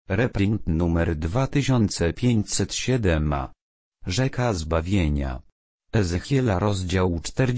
Reprint numer 2507a. Rzeka Zbawienia. Ezechiela rozdział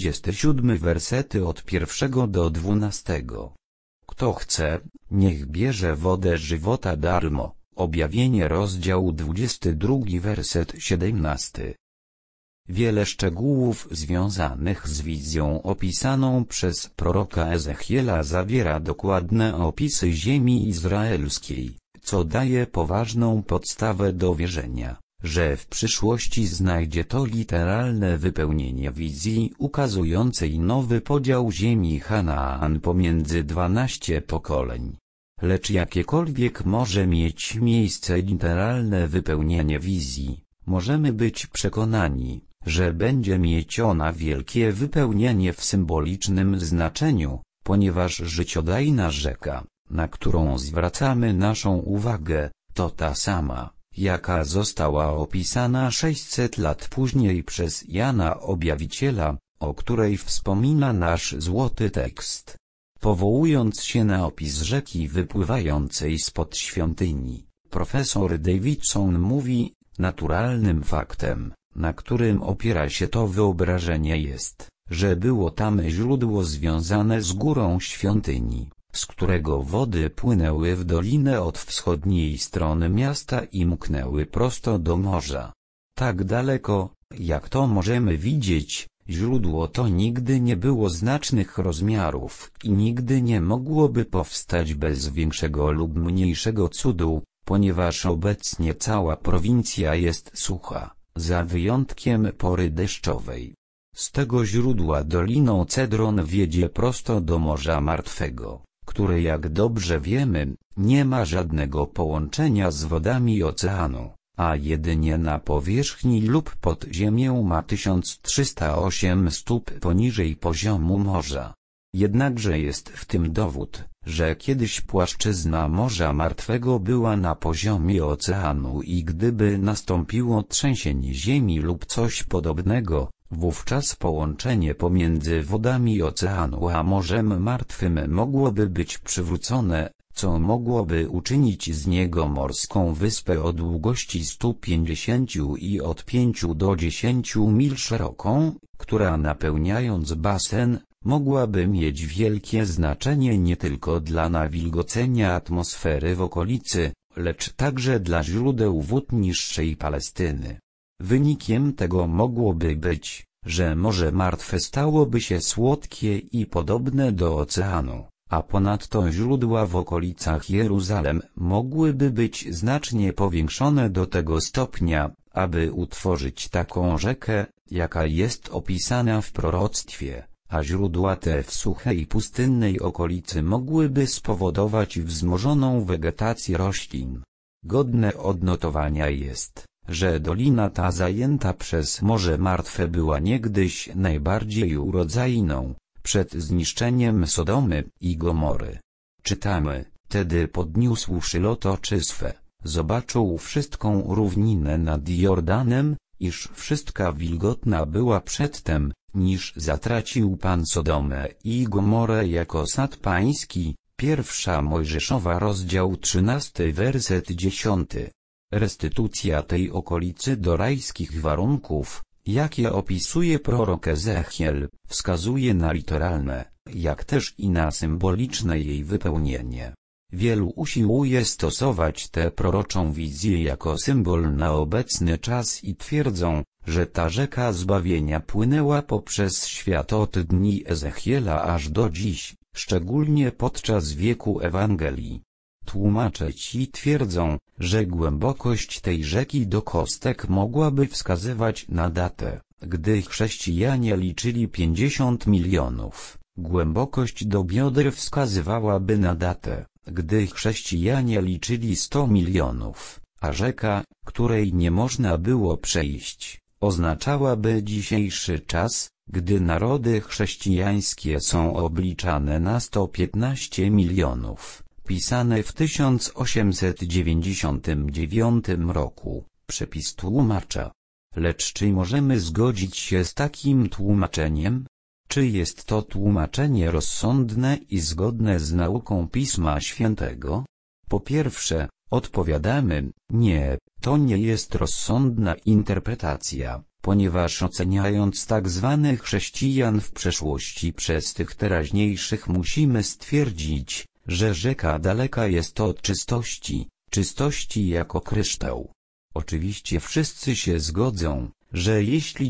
47 wersety od 1 do 12. Kto chce, niech bierze wodę żywota darmo. Objawienie rozdział 22 werset 17. Wiele szczegółów związanych z wizją opisaną przez proroka Ezechiela zawiera dokładne opisy ziemi izraelskiej, co daje poważną podstawę do wierzenia, że w przyszłości znajdzie to literalne wypełnienie wizji ukazującej nowy podział ziemi Chanaan pomiędzy 12 pokoleń. Lecz jakiekolwiek może mieć miejsce literalne wypełnienie wizji, możemy być przekonani, że będzie mieć ona wielkie wypełnienie w symbolicznym znaczeniu, ponieważ życiodajna rzeka, na którą zwracamy naszą uwagę, to ta sama, jaka została opisana 600 lat później przez Jana Objawiciela, o której wspomina nasz złoty tekst. Powołując się na opis rzeki wypływającej spod świątyni, profesor Davidson mówi, naturalnym faktem, na którym opiera się to wyobrażenie jest, że było tam źródło związane z górą świątyni, z którego wody płynęły w dolinę od wschodniej strony miasta i mknęły prosto do morza. Tak daleko, jak to możemy widzieć, źródło to nigdy nie było znacznych rozmiarów i nigdy nie mogłoby powstać bez większego lub mniejszego cudu, ponieważ obecnie cała prowincja jest sucha, za wyjątkiem pory deszczowej. Z tego źródła doliną Cedron wiedzie prosto do Morza Martwego, które jak dobrze wiemy, nie ma żadnego połączenia z wodami oceanu, a jedynie na powierzchni lub pod ziemią ma 1308 stóp poniżej poziomu morza. Jednakże jest w tym dowód, że kiedyś płaszczyzna Morza Martwego była na poziomie oceanu i gdyby nastąpiło trzęsienie ziemi lub coś podobnego, wówczas połączenie pomiędzy wodami oceanu a Morzem Martwym mogłoby być przywrócone, co mogłoby uczynić z niego morską wyspę o długości 150 i od 5 do 10 mil szeroką, która napełniając basen, mogłaby mieć wielkie znaczenie nie tylko dla nawilgocenia atmosfery w okolicy, lecz także dla źródeł wód niższej Palestyny. Wynikiem tego mogłoby być, że Morze Martwe stałoby się słodkie i podobne do oceanu, a ponadto źródła w okolicach Jeruzalem mogłyby być znacznie powiększone do tego stopnia, aby utworzyć taką rzekę, jaka jest opisana w proroctwie, a źródła te w suchej pustynnej okolicy mogłyby spowodować wzmożoną wegetację roślin. Godne odnotowania jest, że dolina ta zajęta przez Morze Martwe była niegdyś najbardziej urodzajną, przed zniszczeniem Sodomy i Gomory. Czytamy, tedy podniósłszy lot oczyswe, zobaczył wszystką równinę nad Jordanem, iż wszystka wilgotna była przedtem, niż zatracił Pan Sodomę i Gomorę jako sad pański. Pierwsza Mojżeszowa rozdział 13 werset 10. Restytucja tej okolicy do rajskich warunków, jakie opisuje prorok Ezechiel, wskazuje na literalne, jak też i na symboliczne jej wypełnienie. Wielu usiłuje stosować tę proroczą wizję jako symbol na obecny czas i twierdzą, że ta rzeka zbawienia płynęła poprzez świat od dni Ezechiela aż do dziś, szczególnie podczas wieku Ewangelii. Tłumacze ci twierdzą, że głębokość tej rzeki do kostek mogłaby wskazywać na datę, gdy chrześcijanie liczyli 50 milionów. Głębokość do bioder wskazywałaby na datę, gdy chrześcijanie liczyli 100 milionów, a rzeka, której nie można było przejść, oznaczałaby dzisiejszy czas, gdy narody chrześcijańskie są obliczane na 115 milionów. Pisane w 1899 roku, przepis tłumacza. Lecz czy możemy zgodzić się z takim tłumaczeniem? Czy jest to tłumaczenie rozsądne i zgodne z nauką Pisma Świętego? Po pierwsze, odpowiadamy, nie, to nie jest rozsądna interpretacja, ponieważ oceniając tak zwanych chrześcijan w przeszłości przez tych teraźniejszych musimy stwierdzić, że rzeka daleka jest od czystości jako kryształ. Oczywiście wszyscy się zgodzą, że jeśli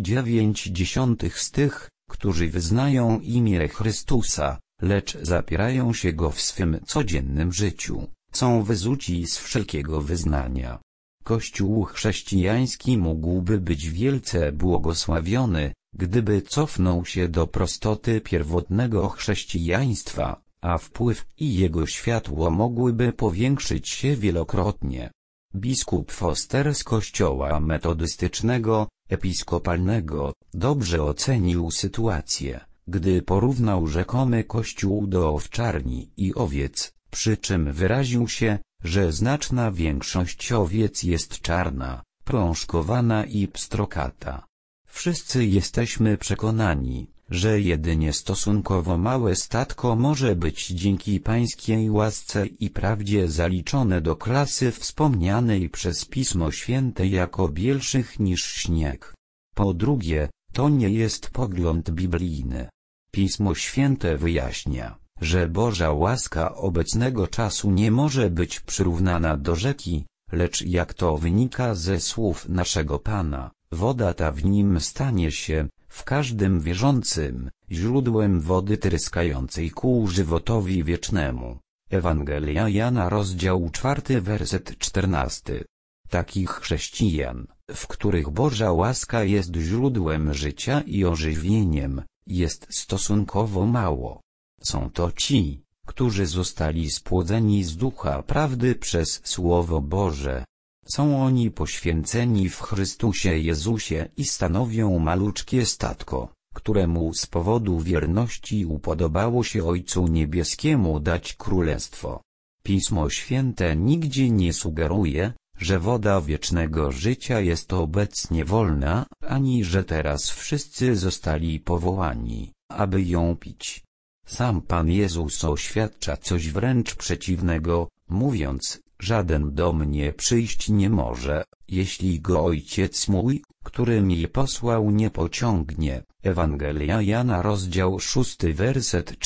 90% z tych, którzy wyznają imię Chrystusa, lecz zapierają się go w swym codziennym życiu, są wyzuci z wszelkiego wyznania. Kościół chrześcijański mógłby być wielce błogosławiony, gdyby cofnął się do prostoty pierwotnego chrześcijaństwa, a wpływ i jego światło mogłyby powiększyć się wielokrotnie. Biskup Foster z kościoła metodystycznego, episkopalnego, dobrze ocenił sytuację, gdy porównał rzekomy kościół do owczarni i owiec, przy czym wyraził się, że znaczna większość owiec jest czarna, prążkowana i pstrokata. Wszyscy jesteśmy przekonani, że jedynie stosunkowo małe statko może być dzięki pańskiej łasce i prawdzie zaliczone do klasy wspomnianej przez Pismo Święte jako bielszych niż śnieg. Po drugie, to nie jest pogląd biblijny. Pismo Święte wyjaśnia, że Boża łaska obecnego czasu nie może być przyrównana do rzeki, lecz jak to wynika ze słów naszego Pana, woda ta w nim stanie się, w każdym wierzącym, źródłem wody tryskającej ku żywotowi wiecznemu. Ewangelia Jana rozdział 4 werset 14. Takich chrześcijan, w których Boża łaska jest źródłem życia i ożywieniem, jest stosunkowo mało. Są to ci, którzy zostali spłodzeni z Ducha Prawdy przez Słowo Boże. Są oni poświęceni w Chrystusie Jezusie i stanowią maluczkie statko, któremu z powodu wierności upodobało się Ojcu Niebieskiemu dać królestwo. Pismo Święte nigdzie nie sugeruje, że woda wiecznego życia jest obecnie wolna, ani że teraz wszyscy zostali powołani, aby ją pić. Sam Pan Jezus oświadcza coś wręcz przeciwnego, mówiąc, żaden do mnie przyjść nie może, jeśli go Ojciec mój, który mnie posłał nie pociągnie. Ewangelia Jana rozdział 6 werset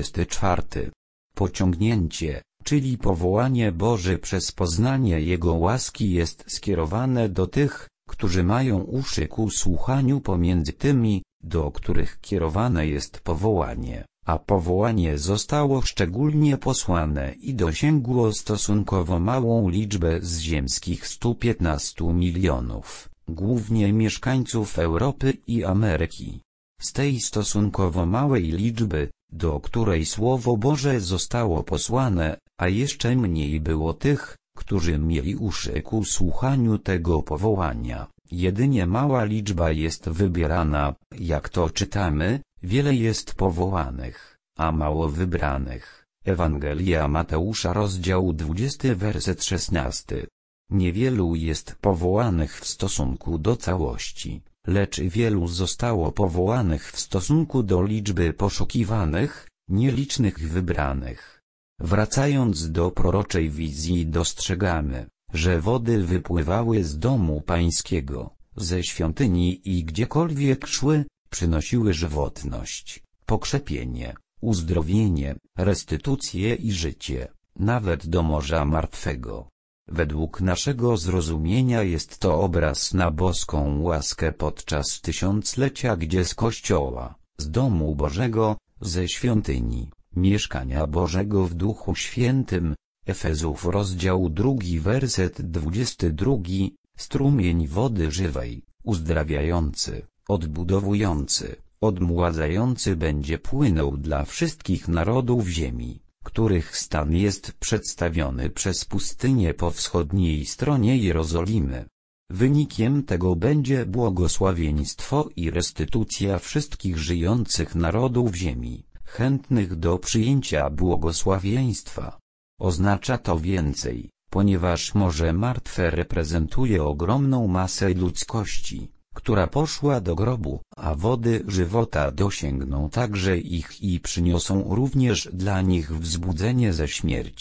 44. Pociągnięcie, czyli powołanie Boże przez poznanie Jego łaski jest skierowane do tych, którzy mają uszy ku słuchaniu pomiędzy tymi, do których kierowane jest powołanie. A powołanie zostało szczególnie posłane i dosięgło stosunkowo małą liczbę z ziemskich 115 milionów, głównie mieszkańców Europy i Ameryki. Z tej stosunkowo małej liczby, do której Słowo Boże zostało posłane, a jeszcze mniej było tych, którzy mieli uszy ku słuchaniu tego powołania, jedynie mała liczba jest wybierana, jak to czytamy. Wiele jest powołanych, a mało wybranych. Ewangelia Mateusza rozdział 20 werset 16. Niewielu jest powołanych w stosunku do całości, lecz wielu zostało powołanych w stosunku do liczby poszukiwanych, nielicznych wybranych. Wracając do proroczej wizji dostrzegamy, że wody wypływały z domu pańskiego, ze świątyni i gdziekolwiek szły, przynosiły żywotność, pokrzepienie, uzdrowienie, restytucję i życie, nawet do Morza Martwego. Według naszego zrozumienia jest to obraz na boską łaskę podczas tysiąclecia, gdzie z Kościoła, z domu Bożego, ze świątyni, mieszkania Bożego w Duchu Świętym, Efezów rozdział 2 werset 22, strumień wody żywej, uzdrawiający, odbudowujący, odmładzający będzie płynął dla wszystkich narodów ziemi, których stan jest przedstawiony przez pustynię po wschodniej stronie Jerozolimy. Wynikiem tego będzie błogosławieństwo i restytucja wszystkich żyjących narodów ziemi, chętnych do przyjęcia błogosławieństwa. Oznacza to więcej, ponieważ Morze Martwe reprezentuje ogromną masę ludzkości, która poszła do grobu, a wody żywota dosięgną także ich i przyniosą również dla nich wzbudzenie ze śmierci,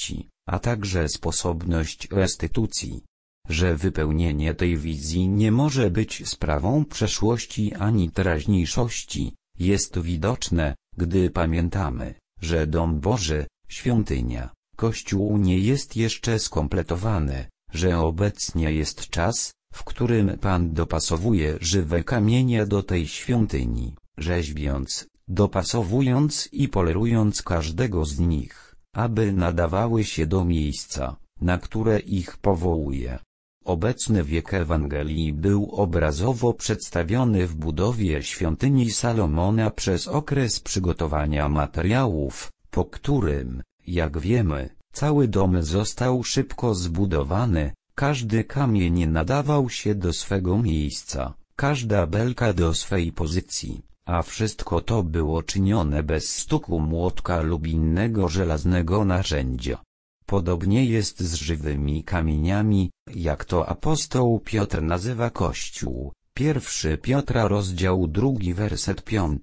a także sposobność restytucji. Że wypełnienie tej wizji nie może być sprawą przeszłości ani teraźniejszości, jest widoczne, gdy pamiętamy, że dom Boży, świątynia, Kościół nie jest jeszcze skompletowany, że obecnie jest czas, w którym Pan dopasowuje żywe kamienie do tej świątyni, rzeźbiąc, dopasowując i polerując każdego z nich, aby nadawały się do miejsca, na które ich powołuje. Obecny wiek Ewangelii był obrazowo przedstawiony w budowie świątyni Salomona przez okres przygotowania materiałów, po którym, jak wiemy, cały dom został szybko zbudowany, każdy kamień nadawał się do swego miejsca, każda belka do swej pozycji, a wszystko to było czynione bez stuku młotka lub innego żelaznego narzędzia. Podobnie jest z żywymi kamieniami, jak to apostoł Piotr nazywa Kościół. 1 Piotra rozdział 2 werset 5.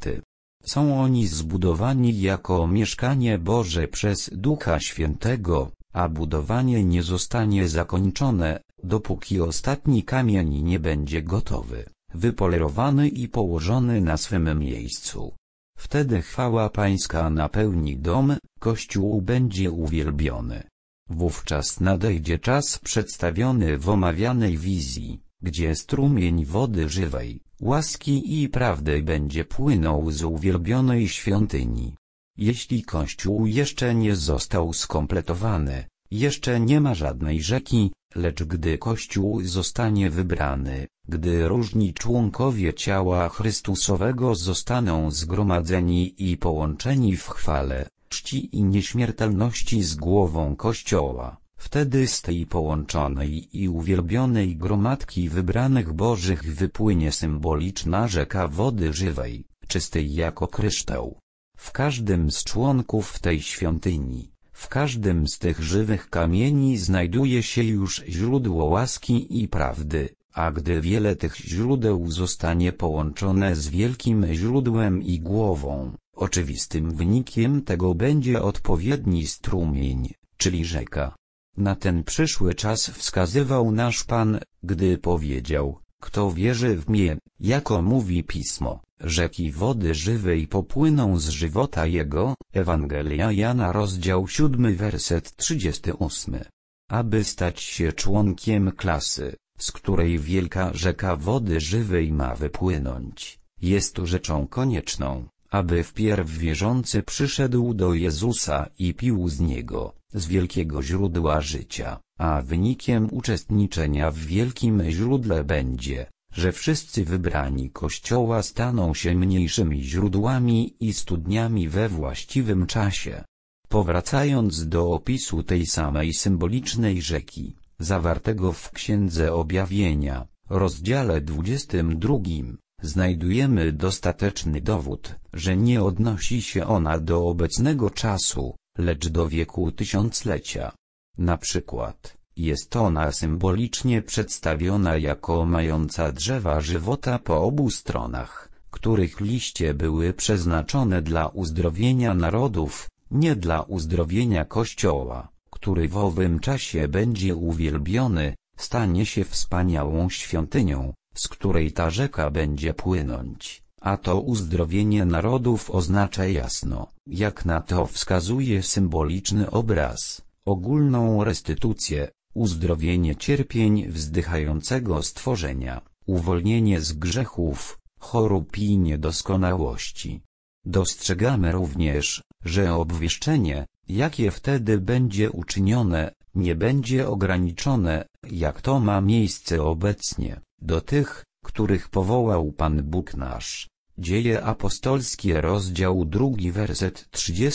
Są oni zbudowani jako mieszkanie Boże przez Ducha Świętego, a budowanie nie zostanie zakończone, dopóki ostatni kamień nie będzie gotowy, wypolerowany i położony na swym miejscu. Wtedy chwała Pańska napełni dom, Kościół będzie uwielbiony. Wówczas nadejdzie czas przedstawiony w omawianej wizji, gdzie strumień wody żywej, łaski i prawdy będzie płynął z uwielbionej świątyni. Jeśli Kościół jeszcze nie został skompletowany, jeszcze nie ma żadnej rzeki, lecz gdy Kościół zostanie wybrany, gdy różni członkowie ciała Chrystusowego zostaną zgromadzeni i połączeni w chwale, czci i nieśmiertelności z głową Kościoła, wtedy z tej połączonej i uwielbionej gromadki wybranych Bożych wypłynie symboliczna rzeka wody żywej, czystej jako kryształ. W każdym z członków tej świątyni, w każdym z tych żywych kamieni znajduje się już źródło łaski i prawdy, a gdy wiele tych źródeł zostanie połączone z wielkim źródłem i głową, oczywistym wynikiem tego będzie odpowiedni strumień, czyli rzeka. Na ten przyszły czas wskazywał nasz Pan, gdy powiedział: kto wierzy w mnie, jako mówi Pismo, rzeki wody żywej popłyną z żywota jego. Ewangelia Jana rozdział 7 werset 38. Aby stać się członkiem klasy, z której wielka rzeka wody żywej ma wypłynąć, jest rzeczą konieczną, aby wpierw wierzący przyszedł do Jezusa i pił z Niego, z wielkiego źródła życia, a wynikiem uczestniczenia w wielkim źródle będzie, że wszyscy wybrani Kościoła staną się mniejszymi źródłami i studniami we właściwym czasie. Powracając do opisu tej samej symbolicznej rzeki, zawartego w Księdze Objawienia, rozdziale 22, znajdujemy dostateczny dowód, że nie odnosi się ona do obecnego czasu, lecz do wieku tysiąclecia. Na przykład, jest ona symbolicznie przedstawiona jako mająca drzewa żywota po obu stronach, których liście były przeznaczone dla uzdrowienia narodów, nie dla uzdrowienia Kościoła, który w owym czasie będzie uwielbiony, stanie się wspaniałą świątynią, z której ta rzeka będzie płynąć, a to uzdrowienie narodów oznacza jasno, jak na to wskazuje symboliczny obraz, ogólną restytucję, uzdrowienie cierpień wzdychającego stworzenia, uwolnienie z grzechów, chorób i niedoskonałości. Dostrzegamy również, że obwieszczenie, jakie wtedy będzie uczynione, nie będzie ograniczone, jak to ma miejsce obecnie, do tych, których powołał Pan Bóg nasz. Dzieje apostolskie rozdział 2 werset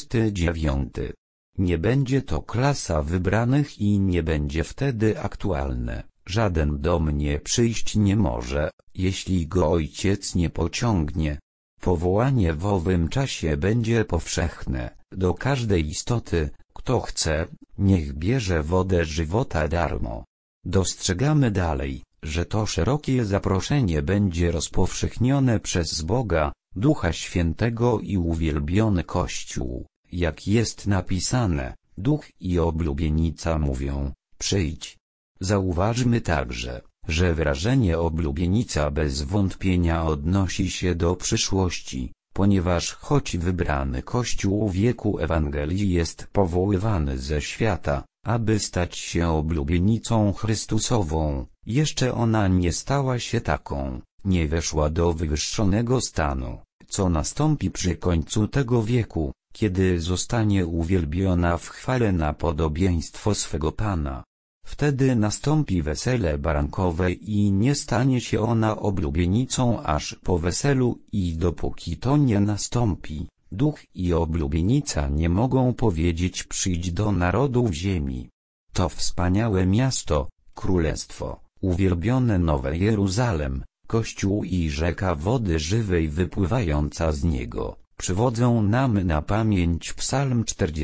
39. Nie będzie to klasa wybranych i nie będzie wtedy aktualne. Żaden do mnie przyjść nie może, jeśli go Ojciec nie pociągnie. Powołanie w owym czasie będzie powszechne, do każdej istoty, kto chce, niech bierze wodę żywota darmo. Dostrzegamy dalej, że to szerokie zaproszenie będzie rozpowszechnione przez Boga, Ducha Świętego i uwielbiony Kościół, jak jest napisane, Duch i oblubienica mówią: przyjdź. Zauważmy także, że wyrażenie oblubienica bez wątpienia odnosi się do przyszłości, ponieważ choć wybrany Kościół wieku Ewangelii jest powoływany ze świata, aby stać się oblubienicą Chrystusową, jeszcze ona nie stała się taką, nie weszła do wywyższonego stanu, co nastąpi przy końcu tego wieku, kiedy zostanie uwielbiona w chwale na podobieństwo swego Pana. Wtedy nastąpi wesele barankowe i nie stanie się ona oblubienicą aż po weselu i dopóki to nie nastąpi, Duch i oblubienica nie mogą powiedzieć: przyjdź do narodów ziemi. To wspaniałe miasto, królestwo, uwielbione Nowe Jeruzalem, Kościół i rzeka wody żywej wypływająca z niego, przywodzą nam na pamięć Psalm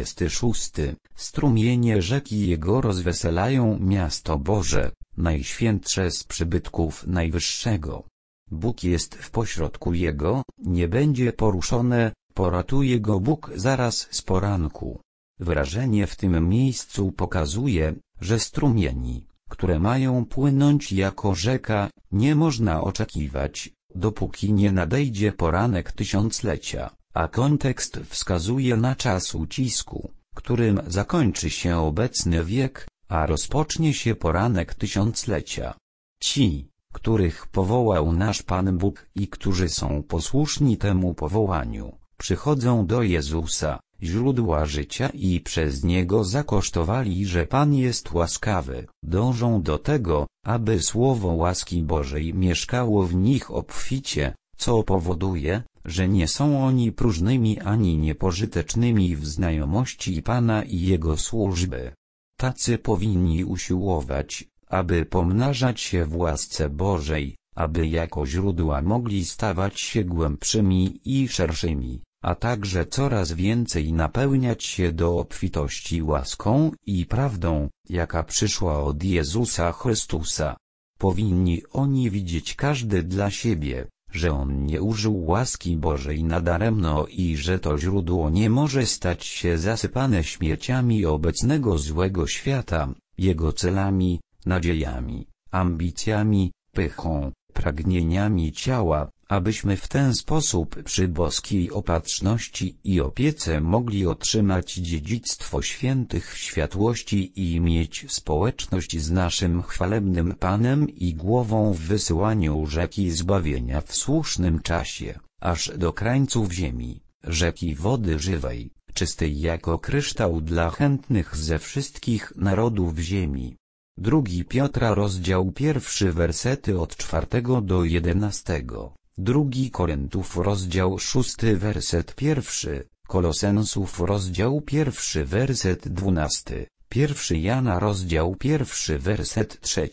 46, strumienie rzeki Jego rozweselają miasto Boże, najświętsze z przybytków Najwyższego. Bóg jest w pośrodku Jego, nie będzie poruszone, poratuje go Bóg zaraz z poranku. Wyrażenie w tym miejscu pokazuje, że strumieni, które mają płynąć jako rzeka, nie można oczekiwać, dopóki nie nadejdzie poranek tysiąclecia, a kontekst wskazuje na czas ucisku, którym zakończy się obecny wiek, a rozpocznie się poranek tysiąclecia. Ci, których powołał nasz Pan Bóg i którzy są posłuszni temu powołaniu, przychodzą do Jezusa, źródła życia, i przez Niego zakosztowali, że Pan jest łaskawy, dążą do tego, aby słowo łaski Bożej mieszkało w nich obficie, co powoduje, że nie są oni próżnymi ani niepożytecznymi w znajomości Pana i Jego służby. Tacy powinni usiłować, aby pomnażać się w łasce Bożej, aby jako źródła mogli stawać się głębszymi i szerszymi, a także coraz więcej napełniać się do obfitości łaską i prawdą, jaka przyszła od Jezusa Chrystusa. Powinni oni widzieć każdy dla siebie, że on nie użył łaski Bożej nadaremno i że to źródło nie może stać się zasypane śmierciami obecnego złego świata, jego celami, nadziejami, ambicjami, pychą, pragnieniami ciała, abyśmy w ten sposób przy boskiej opatrzności i opiece mogli otrzymać dziedzictwo świętych w światłości i mieć społeczność z naszym chwalebnym Panem i głową w wysyłaniu rzeki zbawienia w słusznym czasie, aż do krańców ziemi, rzeki wody żywej, czystej jako kryształ dla chętnych ze wszystkich narodów ziemi. 2 Piotra rozdział 1 wersety od 4 do 11. 2 Koryntiów rozdział 6 werset 1, Kolosensów rozdział 1 werset 12, 1 Jana rozdział 1 werset 3.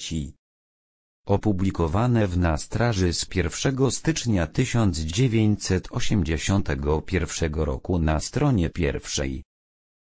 Opublikowane w Na straży z 1 stycznia 1981 roku na stronie pierwszej.